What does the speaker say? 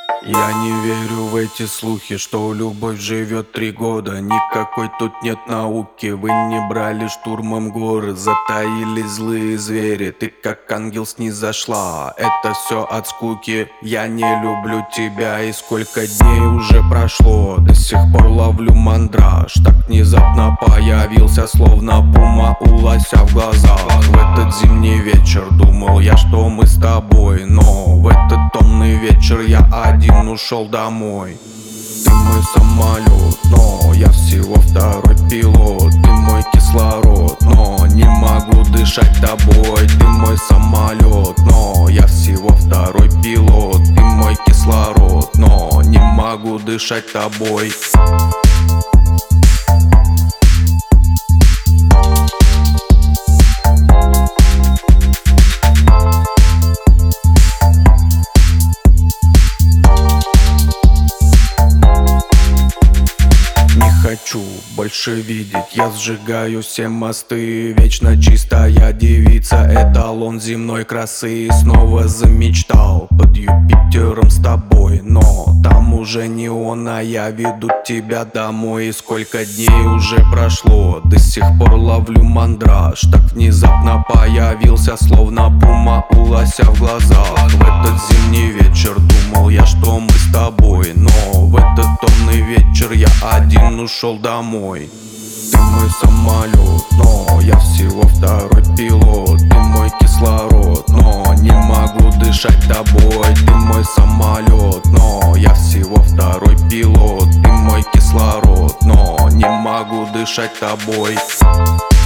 Я не верю в эти слухи, что любовь живет 3 года. Никакой тут нет науки. Вы не брали штурмом горы, затаились злые звери. Ты как ангел снизошла, это все от скуки. Я не люблю тебя, и сколько дней уже прошло. До сих пор ловлю мандраж, так внезапно появился, словно пума у лося в глазах. В этот зимний вечер думал я, что мы с тобой, но в этот томный вечер я один ушел домой. Ты мой самолет, но я всего второй пилот. Ты мой кислород, но не могу дышать тобой. Ты мой самолет, но я всего второй пилот. Ты мой кислород, но не могу дышать тобой. Хочу больше видеть, я сжигаю все мосты. Вечно чистая девица, эталон земной красы. Снова замечтал под Юпитером с тобой, но там уже не он, а я веду тебя домой. И сколько дней уже прошло, до сих пор ловлю мандраж. Так внезапно появился, словно пума у лося в глазах. В этот зимний вечер думал я, что мы с тобой, но в этот томный вечер я один ушел домой. Ты мой самолет, но я всего второй пилот. Ты мой кислород, но не могу дышать тобой. Ты мой самолет, но я всего второй пилот. Ты мой кислород, но не могу дышать тобой.